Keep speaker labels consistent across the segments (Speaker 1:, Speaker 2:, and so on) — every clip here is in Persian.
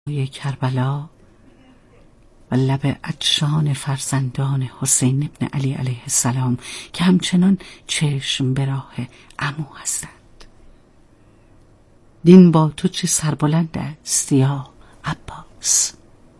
Speaker 1: کربلا و لب عطشان فرزندان حسین ابن علی علیه السلام که همچنان چشم به راه عمو هستند. دین با تو چه سربلند است یا عباس؟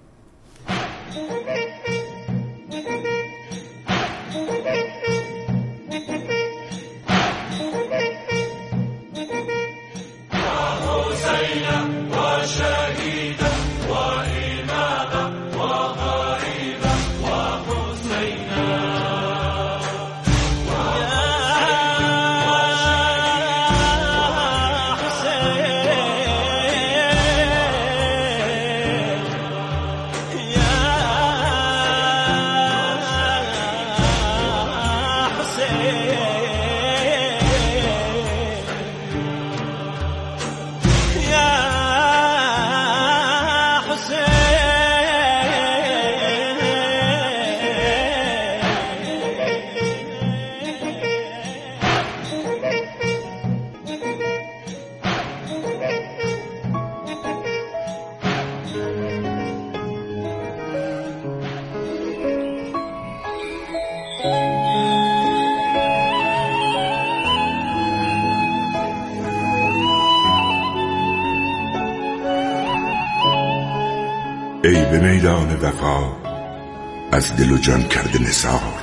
Speaker 2: ای به میدان وفا از دل و جان کرده نثار،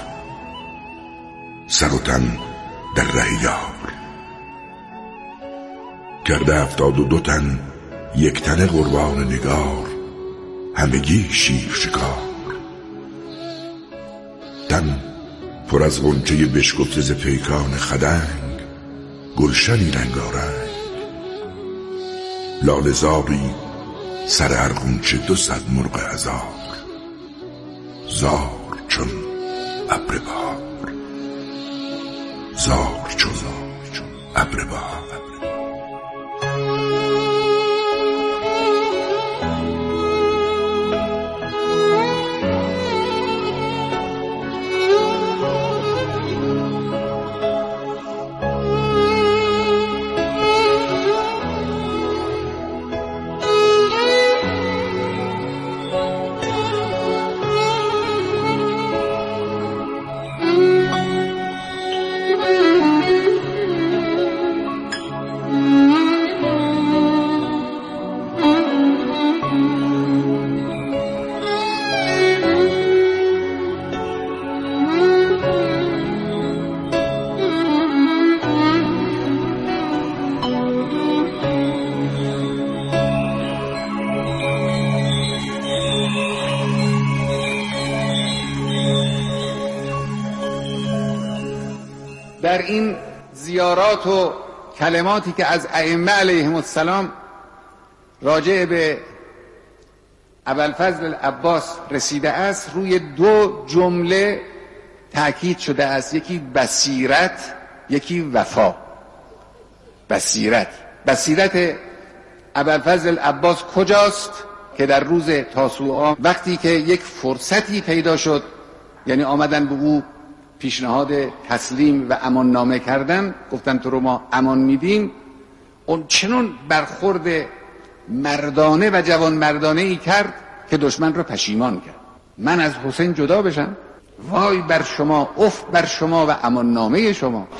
Speaker 2: سر و تن در ره یار. کرده 72 تن یک تن قربان نگار، همگی شیر شکار. تن پر از غنچه بشکفته ز پیکان خدنگ، گلشنی رنگارنگ. لاله زاری سر هر غنچه 200 مرغ هزار، زار چون ابر بهار، زار چون ابر بهار.
Speaker 3: در این زیارات و کلماتی که از ائمه علیهم السلام راجع به ابوالفضل العباس رسیده است، روی 2 جمله تأکید شده است. یکی بصیرت، یکی وفا. بصیرت ابوالفضل العباس کجاست؟ که در روز تاسوعا وقتی که یک فرصتی پیدا شد، یعنی آمدن به او پیشنهاد تسلیم و امان نامه کردن، گفتن تو رو ما امان میدیم، اون چنون برخورد مردانه و جوان مردانه ای کرد که دشمن رو پشیمان کرد. من از حسین جدا بشم؟ وای بر شما، اف بر شما و امان نامه شما.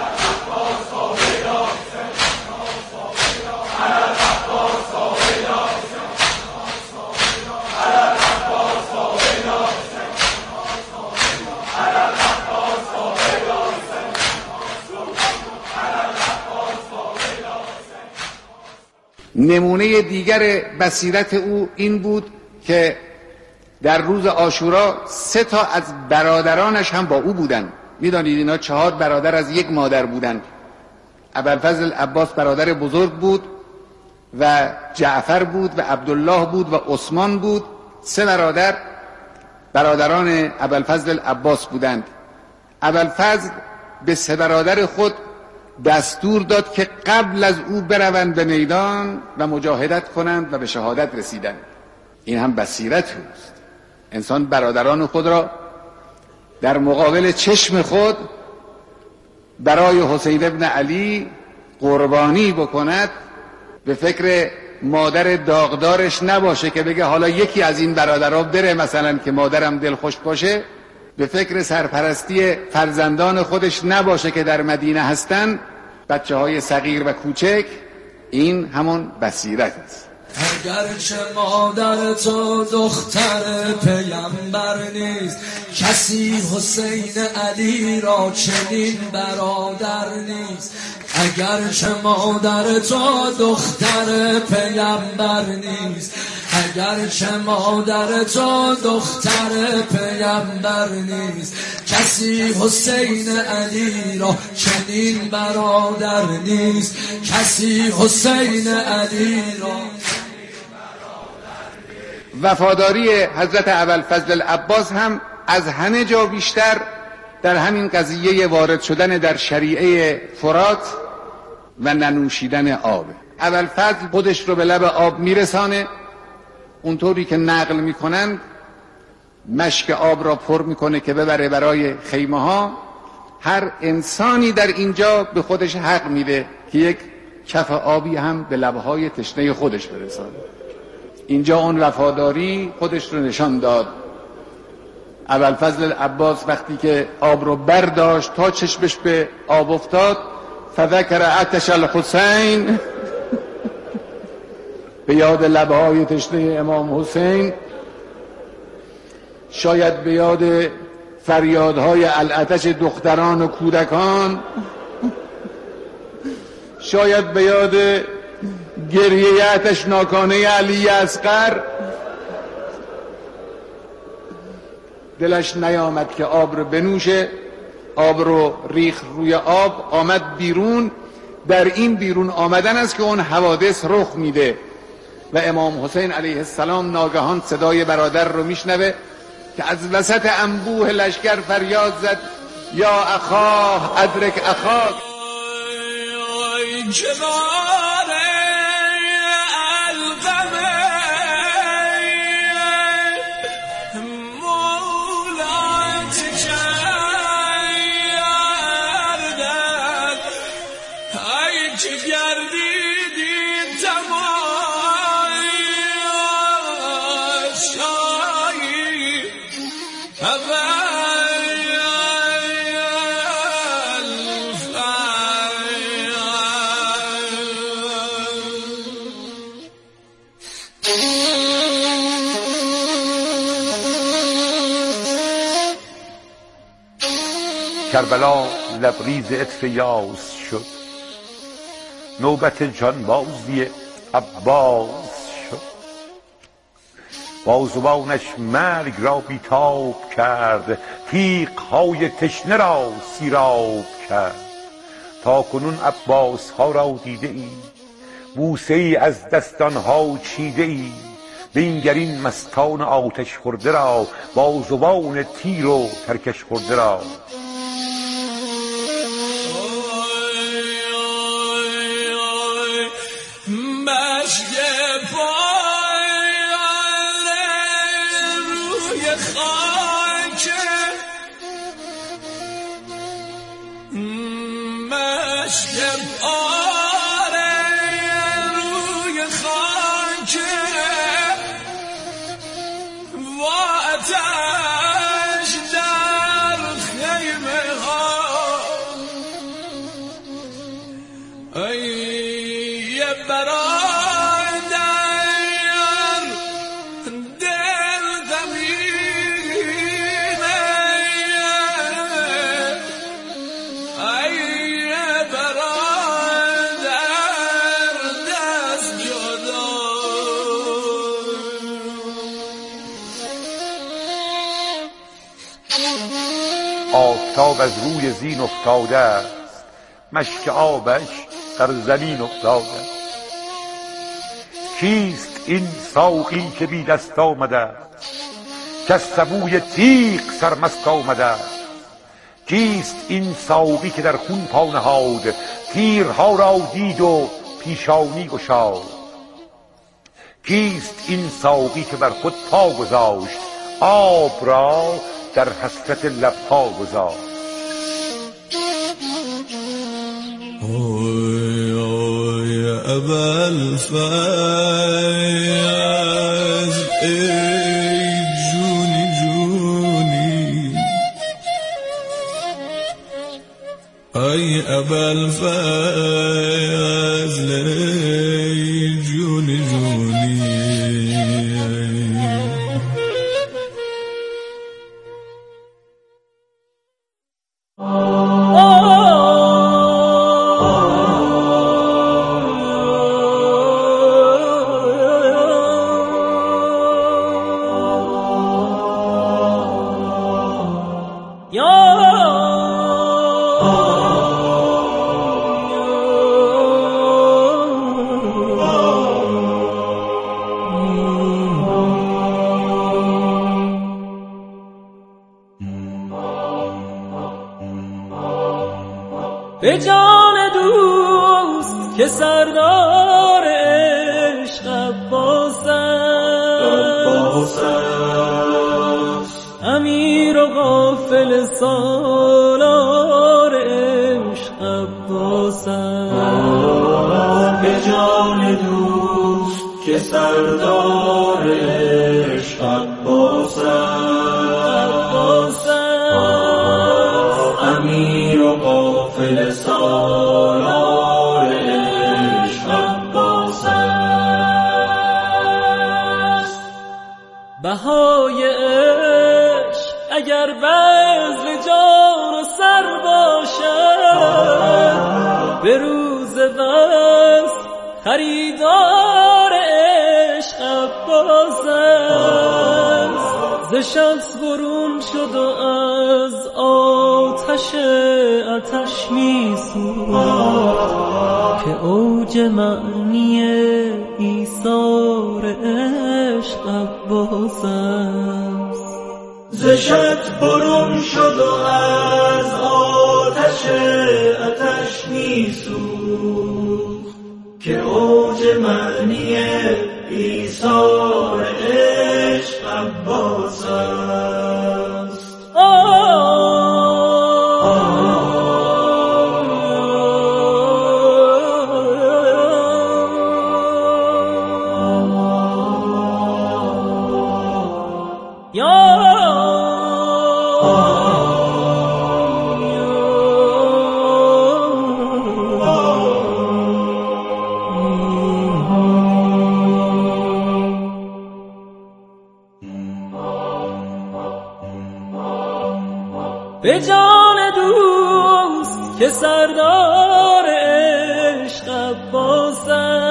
Speaker 3: نمونه دیگر بصیرت او این بود که در روز عاشورا 3 تا از برادرانش هم با او بودند. میدانید اینا 4 برادر از یک مادر بودند. ابوالفضل العباس برادر بزرگ بود و جعفر بود و عبدالله بود و عثمان بود. 3 برادران ابوالفضل العباس بودند. ابوالفضل به 3 برادر خود دستور داد که قبل از او بروند به میدان و مجاهدت کنند و به شهادت رسیدند. این هم بصیرت اوست. انسان برادران خود را در مقابل چشم خود برای حسین ابن علی قربانی بکند، به فکر مادر داغدارش نباشه که بگه حالا یکی از این برادرها بره مثلا که مادرم دلخوش باشه، به فکر سرپرستی فرزندان خودش نباشه که در مدینه هستن، بچه‌های صغیر و کوچک، این همون بصیرت است.
Speaker 4: اگرچه مادر تو دختر پیامبر نیست، کسی حسین علی را چنین برادر نیست. اگرچه مادر تو دختر پیامبر نیست، اگرچه مادر تو دختر پیامبر نیست، کسی حسین علی را چنین برادر نیست. کسی حسین علی را.
Speaker 3: وفاداری حضرت ابوالفضل العباس هم از همه جا بیشتر در همین قضیه وارد شدن در شریعه فرات و ننوشیدن آب. ابوالفضل خودش رو به لب آب میرسانه، اونطوری که نقل میکنن مشک آب را پر میکنه که ببره برای خیمه ها. هر انسانی در اینجا به خودش حق میده که یک کف آبی هم به لبهای تشنه خودش برسانه. اینجا اون وفاداری خودش رو نشان داد. ابوالفضل العباس وقتی که آب رو برداشت تا چشمش به آب افتاد، فذکر عطش الحسین، به یاد لبهای تشنه امام حسین، شاید به یاد فریادهای العطش دختران و کودکان، شاید به یاد گریه عطشناکانه علی اصغر، دلش نیامد که آب رو بنوشه. آب رو ریخ روی آب، آمد بیرون. در این بیرون آمدن است که اون حوادث رخ میده و امام حسین علیه السلام ناگهان صدای برادر رو میشنوه که از وسط انبوه لشکر فریاد زد: یا اخاه ادرک اخاک.
Speaker 2: کربلا لبریز عطر یاس شد، نوبت جانبازی عباس شد. بازوانش مرگ را بیتاب کرد، تیغ‌های تشنه را سیراب کرد. تا کنون عباس ها را دیده ای، بوسه ای از دستانها چیده ای. بنگرین مستان آتش خورده را، بازوان تیر و ترکش خورده را. آفتاب از روی زین افتاده است، مشک آبش در زمین افتاده است. کیست این ساقی که بی دست آمده است، که از سبوی تیغ سرمست آمده است؟ کیست این ساقی که در خون پا نهاد، تیرها را دید و پیشانی گشاد؟ کیست این ساقی که بر خود پا گذاشت، آب را در حسرت لبها گذاشت؟
Speaker 4: اوی اوی
Speaker 5: ابوالفضل ای جونی جونی ای ابوالفضل ای جونی جونی
Speaker 4: به جان دوست که سردار عشق عباس است امیر و غافل سالار عشق عباس است
Speaker 5: به جان دوست که سردار عشق عباس است امیر و غافل سالار عشق عباس است
Speaker 4: بهای عشق اگر بذل جان و سر باشد به روز وصل خریدار عشق عباس است ز شخص برون شد و از آتش می سوخت که اوج معنی ایثار عشق عباس است
Speaker 5: ز شخص برون شد و از آتش می سوخت که اوج معنی ایثار عشق عباس است
Speaker 4: به جان دوست که سردار عشق عباس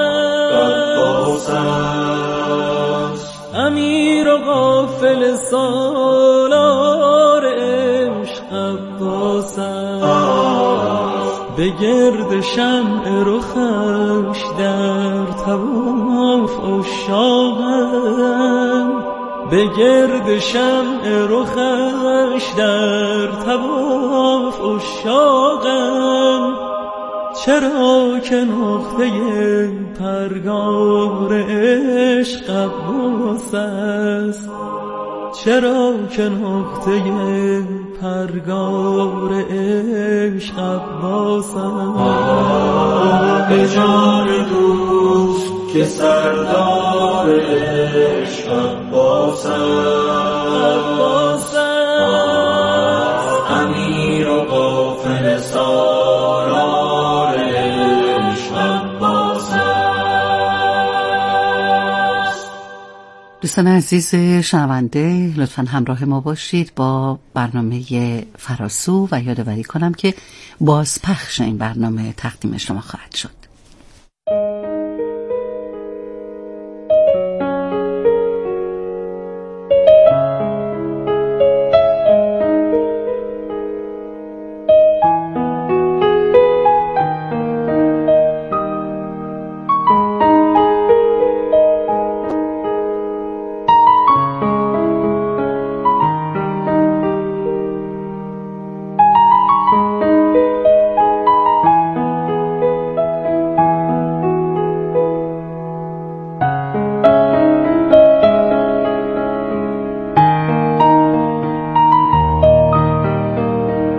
Speaker 4: است امیر و غافل سالار عشق عباس است به گرد شمع رخش در طواف عشاقم به گرد شمع رخش در طواف عشاقم چرا که نقطه پرگار عشق عباس است چرا که نقطه پرگار عشق عباس است
Speaker 5: به جان دوست که سردار عشق عباس است امیر و غافل سالار عشق عباس است.
Speaker 1: دوستان عزیز شنونده لطفاً همراه ما باشید با برنامه فراسو و یادآوری کنم که بازپخش این برنامه تقدیم شما خواهد شد.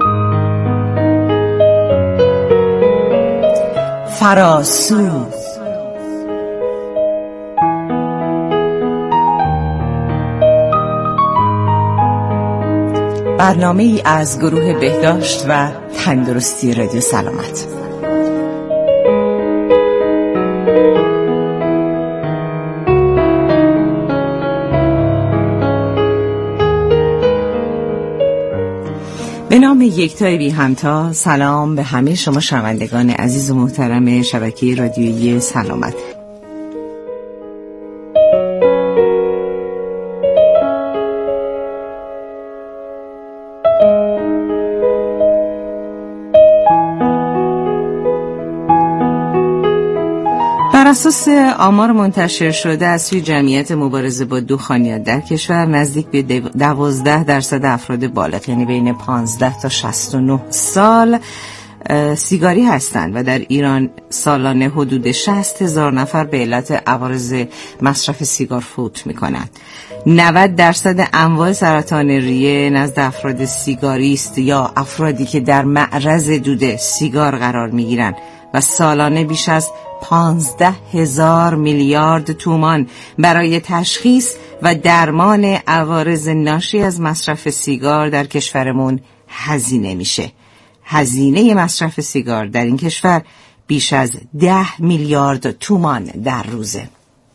Speaker 6: فراسو برنامه‌ای از گروه بهداشت و تندرستی رادیو سلامت. به نام یکتای بی همتا، سلام به همه شما شنوندگان عزیز و محترم شبکه رادیویی سلامت. بر اساس آمار منتشر شده از سوی جمعیت مبارزه با دخانیات در کشور، نزدیک به 12% افراد بالغ، یعنی بین 15 تا 69 سال، سیگاری هستند و در ایران سالانه حدود 60,000 نفر به علت عوارض مصرف سیگار فوت می‌کنند. 90% انواع سرطان ریه نزد افراد سیگاری است یا افرادی که در معرض دود سیگار قرار می‌گیرند و سالانه بیش از 15,000 میلیارد تومان برای تشخیص و درمان عوارض ناشی از مصرف سیگار در کشورمون هزینه میشه. هزینه مصرف سیگار در این کشور بیش از 10 میلیارد تومان در روزه.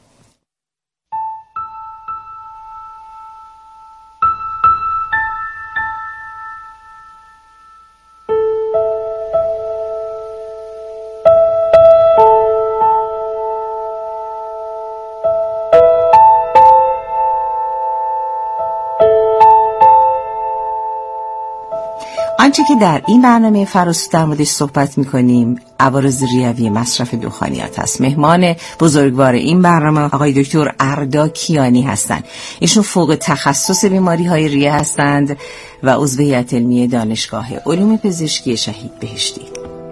Speaker 6: آنچه که در این برنامه فراسو در موردش صحبت می‌کنیم عوارض ریوی مصرف دخانیات است. مهمان بزرگوار این برنامه آقای دکتر اردا کیانی هستند. ایشون فوق تخصص بیماری‌های ریه هستند و عضو هیئت علمی دانشگاه علوم پزشکی شهید بهشتی.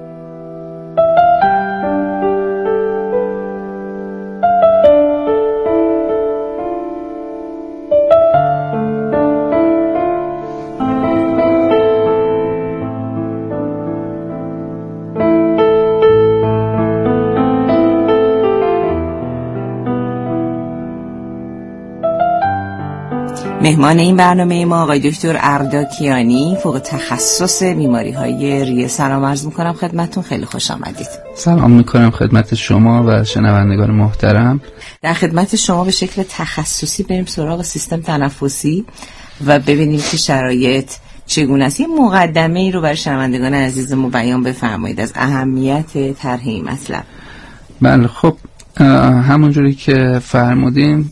Speaker 6: مهمان این برنامه ما آقای دکتر اردا کیانی، فوق تخصص بیماری‌های ریه. سلام عرض می‌کنم خدمتتون، خیلی خوش آمدید.
Speaker 7: سلام می‌کنم خدمت شما و شنوندگان محترم.
Speaker 6: در خدمت شما به شکل تخصصی بریم سراغ سیستم تنفسی و ببینیم که شرایط چگونه است. یه مقدمه‌ای رو برای شنوندگان عزیزمون بیان بفرمایید از اهمیت طرح این مطلب.
Speaker 7: بله، خب همونجوری که فرمودین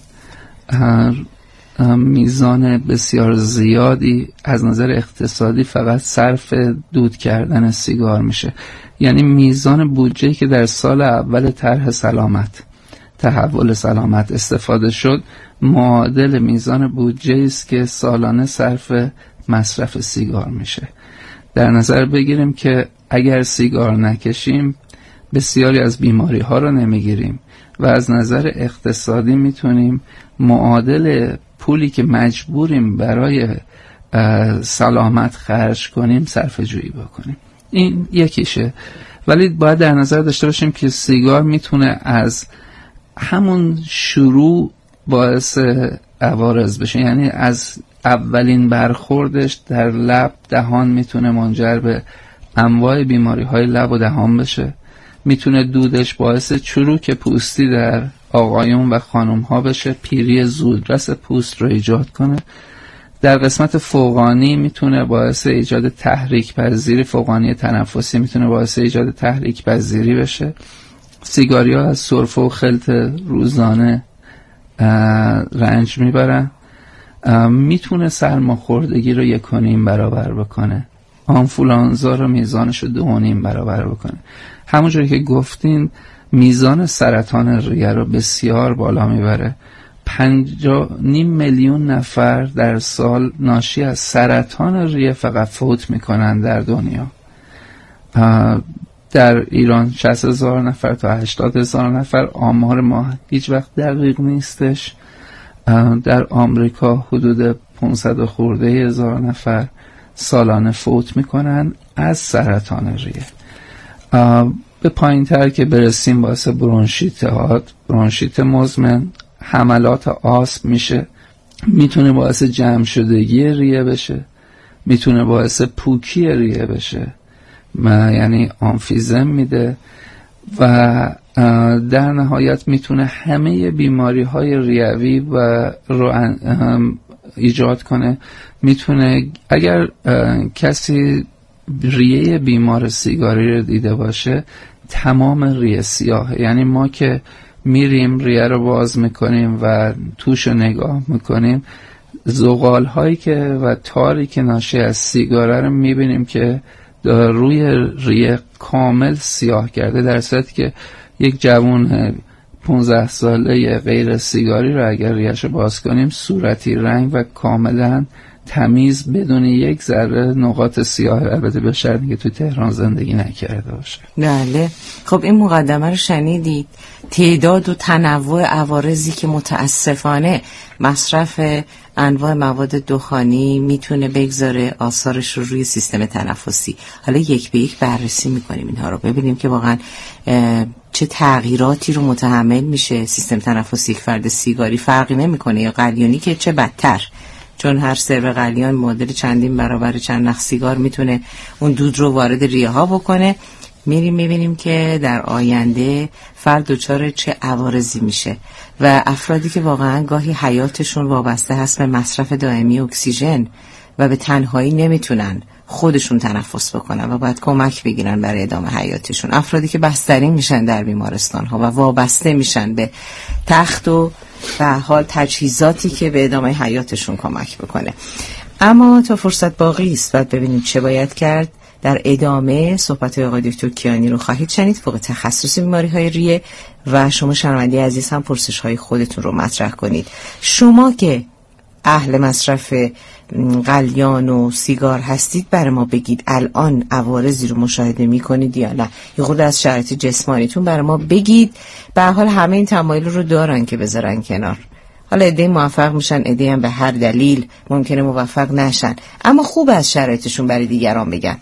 Speaker 7: میزان بسیار زیادی از نظر اقتصادی فقط صرف دود کردن سیگار میشه. یعنی میزان بودجه‌ای که در سال اول طرح سلامت، تحول سلامت استفاده شد، معادل میزان بودجه‌ای است که سالانه صرف مصرف سیگار میشه. در نظر بگیریم که اگر سیگار نکشیم بسیاری از بیماری ها رو نمیگیریم و از نظر اقتصادی میتونیم معادل پولی که مجبوریم برای سلامت خرج کنیم صرفه جویی بکنیم. این یکیشه. ولی باید در نظر داشته باشیم که سیگار میتونه از همون شروع باعث عوارض بشه. یعنی از اولین برخوردش در لب، دهان میتونه منجر به انواع بیماری های لب و دهان بشه. میتونه دودش باعث چروک پوستی در آقایون و خانم ها بشه، پیری زودرس پوست رو ایجاد کنه. در قسمت فوقانی میتونه باعث ایجاد تحریک پذیری، فوقانی تنفسی میتونه باعث ایجاد تحریک پذیری بشه. سیگاری ها از سرفه و خلط روزانه رنج میبرن. میتونه سرماخوردگی رو 1.5 برابر بکنه. آنفولانزا رو میزانش رو 2.5 برابر بکنه. همونجوری که گفتین میزان سرطان ریه رو بسیار بالا میبره. 5.5 میلیون نفر در سال ناشی از سرطان ریه فقط فوت میکنن در دنیا. در ایران 60,000 نفر تا 80,000 نفر، آمار ما هیچ وقت دقیق نیستش. در آمریکا حدود 500 خورده هزار نفر سالانه فوت میکنن از سرطان ریه. به پایین تر که برسیم باعث برونشیت مزمن، حملات آسم میشه، میتونه باعث جمع شدگی ریه بشه، میتونه باعث پوکی ریه بشه، یعنی آمفیزم میده و در نهایت میتونه همه بیماری های ریوی رو ایجاد کنه. میتونه اگر کسی ریه بیمار سیگاری رو دیده باشه، تمام ریه سیاهه. یعنی ما که میریم ریه رو باز میکنیم و توش رو نگاه میکنیم، زغال هایی که و تاری که ناشی از سیگاره رو میبینیم که روی ریه کامل سیاه کرده، در صورتی که یک جوان 15 ساله غیر سیگاری رو اگر ریه‌اش رو باز کنیم، صورتی رنگ و کاملا تمیز بدون یک ذره نقاط سیاه، البته به شرطی که تو تهران زندگی نکرده باشه.
Speaker 6: بله. خب این مقدمه رو شنیدید، تعداد و تنوع عوارضی که متاسفانه مصرف انواع مواد دخانی میتونه بگذاره آثارش رو روی سیستم تنفسی. حالا یک به یک بررسی میکنیم اینها رو، ببینیم که واقعا چه تغییراتی رو متحمل میشه سیستم تنفسی یک فرد سیگاری، فرقی نمیکنه یا قلیانی که چه بدتر، چون هر سرو قلیان معادل چندین برابر چند نخ سیگار میتونه اون دود رو وارد ریه ها بکنه. میریم میبینیم که در آینده فرد دچار چه عوارضی میشه و افرادی که واقعا گاهی حیاتشون وابسته هست به مصرف دائمی اکسیژن و به تنهایی نمیتونن خودشون تنفس بکنن و باید کمک بگیرن برای ادامه حیاتشون، افرادی که بستری میشن در بیمارستان ها و وابسته میشن به تخت و به حال تجهیزاتی که به ادامه حیاتشون کمک بکنه. اما تا فرصت باقی است باید ببینیم چه باید کرد. در ادامه صحبت آقای دکتر کیانی رو خواهید شنید، فوق تخصص بیماری های ریه، و شما شنونده عزیز هم پرسش های خودتون رو مطرح کنید. شما که اهل مصرف قلیان و سیگار هستید، برای ما بگید الان عوارضی رو مشاهده میکنید یا نه، یه خود از شرایط جسمانیتون برای ما بگید. به هر حال همه این تمایل رو دارن که بذارن کنار. حالا عده موفق میشن، عده هم به هر دلیل ممکنه موفق نشن، اما خوب از شرایطشون برای دیگران بگن.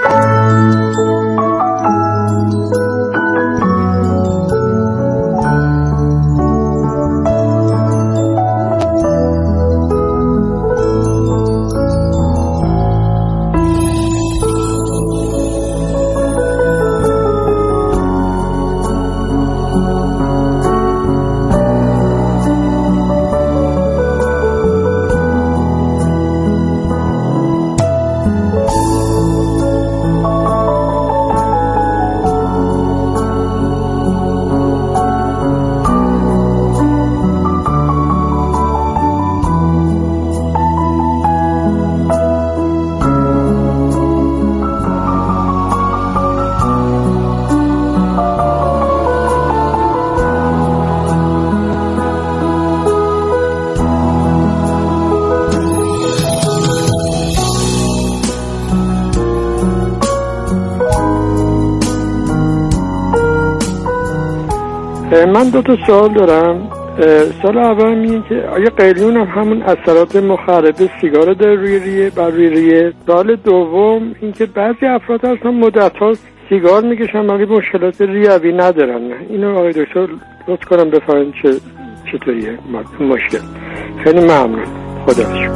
Speaker 8: من دو تا سوال دارم. سوال اول میگه که آیا قلیون هم همون اثرات مخرب سیگار داره روی ریه بر روی ریه؟ سوال دوم این که بعضی افراد اصلا مدت‌ها سیگار میکشن ولی مشکلات ریوی ندارن. اینو آقای دکتر لطف کنم بفرمایید چطوریه مشکل؟ خیلی ممنون. خدا شکر.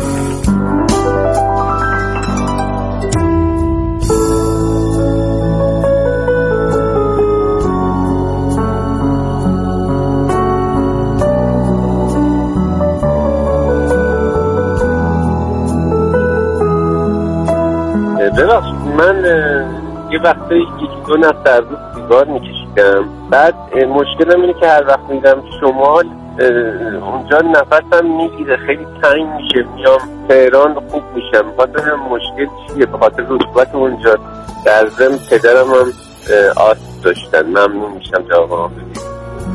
Speaker 9: ببخشید، من یه وقتی یکی دو نفر در روز سیگار میکشیدم. بعد مشکلم اینه که هر وقت میدم شمال اونجا نفسم میگیره، خیلی تنگ میشه، میام تهران خوب میشم. خاطر مشکل چیه؟ به خاطر رطوبت اونجا. در ضمن پدرم هم آسم داشتن. ممنون میشم جواب بدید.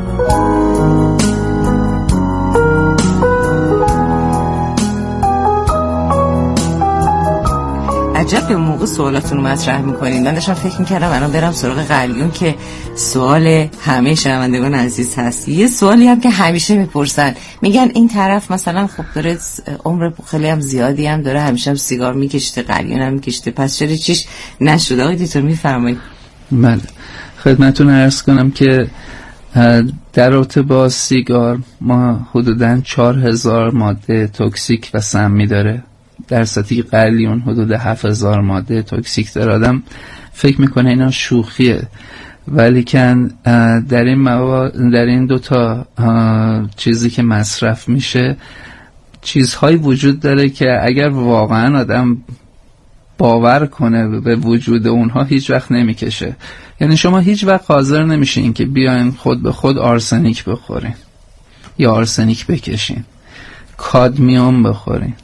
Speaker 6: عجب به موقع سوالاتون رو مطرح میکنین. من داشتم فکر میکردم الان برم سراغ قلیون که سوال همه شنوندگان عزیز هست. یه سوالی هم که همیشه میپرسن، میگن این طرف مثلا خب داره عمر خیلی هم زیادی هم داره، همیشه هم سیگار میکشته، قلیون هم میکشته، پس چرا چیش نشده؟ آقای دکتر میفرمایید.
Speaker 7: بله، خدمتتون عرض کنم که در رابطه با سیگار ما حدوداً 4000 ماده توکسیک و سمی داره درصدی قلیون حدود 7000 ماده توکسیک داره. آدم فکر میکنه اینا شوخیه، ولی کن در این دو تا چیزی که مصرف میشه چیزهایی وجود داره که اگر واقعا آدم باور کنه به وجود اونها هیچ وقت نمیکشه. یعنی شما هیچ وقت حاضر نمیشین که بیاین خود به خود آرسنیک بخورین یا آرسنیک بکشین، کادمیوم بخورین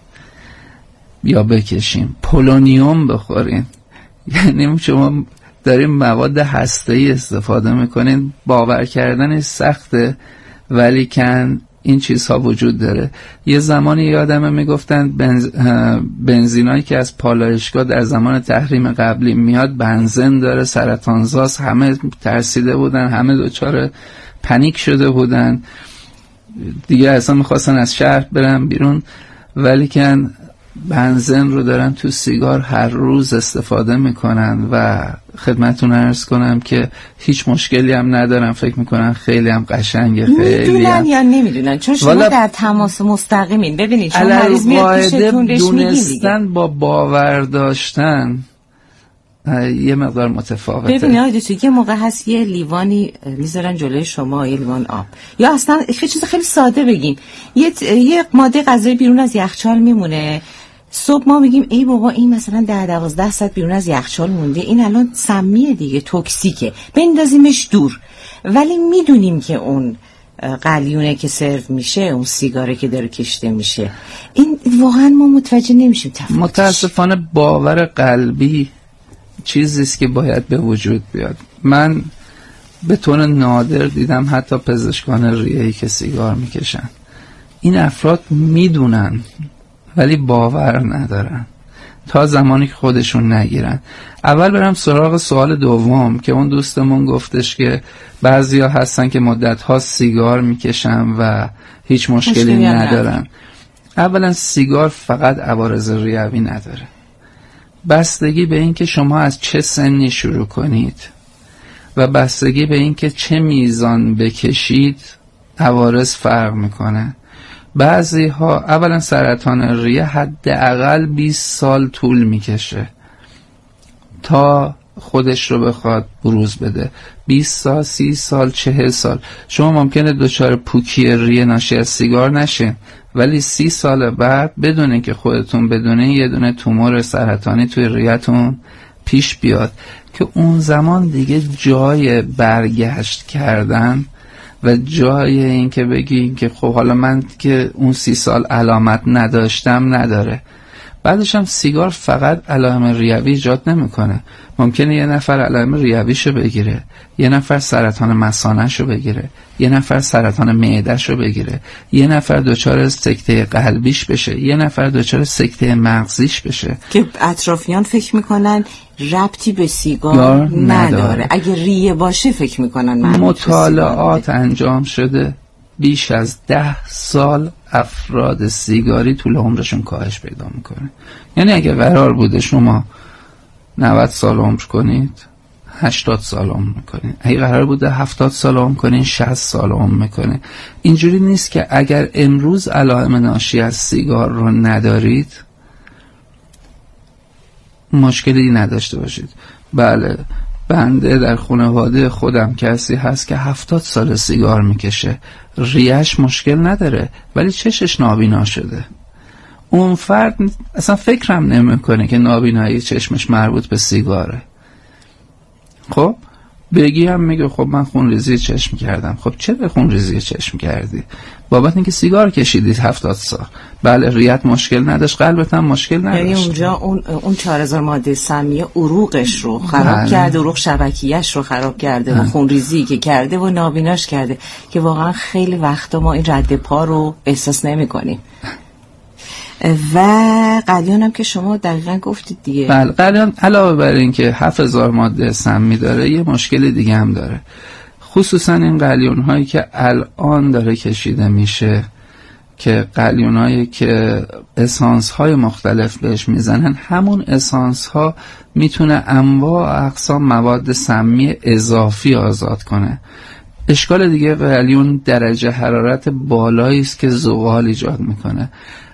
Speaker 7: یا بکشین، پولونیوم بخورین. یعنی شما دارین مواد هسته‌ای استفاده میکنین، باور کردن سخته ولی کن این چیزها وجود داره. یه زمانی یادمه میگفتن بنزینایی که از پالایشگاه در زمان تحریم قبلی میاد بنزین داره، سرطانزاست، همه ترسیده بودن، همه دچار پنیک شده بودن دیگه، اصلا میخواستن از شهر برن بیرون، ولی کن بنزین رو دارن تو سیگار هر روز استفاده میکنن و خدمتتون عرض کنم که هیچ مشکلی هم ندارن، فکر میکنن خیلی هم قشنگه. خیلی
Speaker 6: میدونن یا نمیدونن؟ چون شما در تماس مستقیمین. ببینید شما مریض میاد پیشتون بهش
Speaker 7: دونستن با باور داشتن یه مقدار متفاوته.
Speaker 6: ببینید آقای دکتر، یه موقع هست یه لیوانی میذارن جلوی شما، یه لیوان آب، یا اصلا یه چیز خیلی ساده بگیم، یه ماده غذایی بیرون از یخچال میمونه، صبح ما میگیم ای بابا این مثلا 10-12 ساعت بیرون از یخچال مونده، این الان سمیه دیگه، توکسیکه، بندازیمش دور. ولی میدونیم که اون قلیونه که سرو میشه، اون سیگاره که داره کشیده میشه، این واقعا ما متوجه نمیشیم.
Speaker 7: متاسفانه باور قلبی چیزیست که باید به وجود بیاد. من به طور نادر دیدم حتی پزشکان ریه‌ای که سیگار میکشن. این افراد میدونن ولی باور ندارن تا زمانی که خودشون نگیرن. اول برم سراغ سوال دوم که اون دوستمون گفتش که بعضیا هستن که مدت‌ها سیگار میکشن و هیچ مشکلی ندارن. اولا سیگار فقط عوارض ریوی نداره، بستگی به این که شما از چه سنی شروع کنید و بستگی به این که چه میزان بکشید عوارض فرق میکنه. بعضی ها اولا سرطان ریه حداقل 20 سال طول میکشه تا خودش رو بخواد بروز بده. 20 سال، 30 سال، 40 سال. شما ممکنه دچار پوکی ریه ناشی از سیگار نشه، ولی 30 سال بعد بدونین که خودتون بدونین یه دونه تومور سرطانی توی ریه‌تون پیش بیاد که اون زمان دیگه جای برگشت کردن و جای این که بگین که خب حالا من که اون 30 سال علامت نداشتم نداره. بعدش هم سیگار فقط علائم ریوی ایجاد نمیکنه. ممکنه یه نفر علائم ریویشو بگیره، یه نفر سرطان مثانه‌شو بگیره، یه نفر سرطان معده‌شو بگیره، یه نفر دچار سکته قلبیش بشه، یه نفر دچار سکته مغزیش بشه
Speaker 6: که اطرافیان فکر میکنن ربطی به سیگار نداره. اگه ریه باشه فکر میکنن
Speaker 7: مطالعات انجام شده بیش از 10 سال افراد سیگاری طول عمرشون کاهش پیدا میکنه. یعنی اگه قرار بوده شما 90 سال عمر کنید 80 سال عمر میکنید، اگه قرار بوده 70 سال عمر کنید 60 سال عمر میکنید. اینجوری نیست که اگر امروز علائم ناشی از سیگار رو ندارید مشکلی نداشته باشید. بله، بنده در خانواده خودم کسی هست که 70 سال سیگار میکشه، ریش مشکل نداره ولی چشش نابینا شده. اون فرد اصلا فکرم نمیکنه که نابینایی چشمش مربوط به سیگاره. خب بگی هم میگه خب من خونریزی چشم کردم. خب چرا خونریزی چشم کردی؟ بابت اینکه سیگار کشیدید 70 سال. بله، ریت مشکل نداشت، قلبت هم مشکل نداشت.
Speaker 6: یعنی اونجا اون 4000 ماده سمیه عروقش رو خراب کرده، عروق شبکیه‌اش رو خراب کرده و خونریزی که کرده و نابیناش کرده که واقعا خیلی وقتا ما این رد پا رو احساس نمی‌کنیم. و قلیون هم که شما دقیقا گفتید دیگه.
Speaker 7: بله، قلیون علاوه بر این که 7000 ماده سمی داره یه مشکل دیگه هم داره. خصوصا این قلیون هایی که الان داره کشیده میشه که قلیون هایی که اسانس های مختلف بهش میزنن، همون اسانس ها میتونه انواع اقسام مواد سمی اضافی آزاد کنه. اشکال دیگه قلیون درجه حرارت بالایی است که زغال ایجاد میکنه.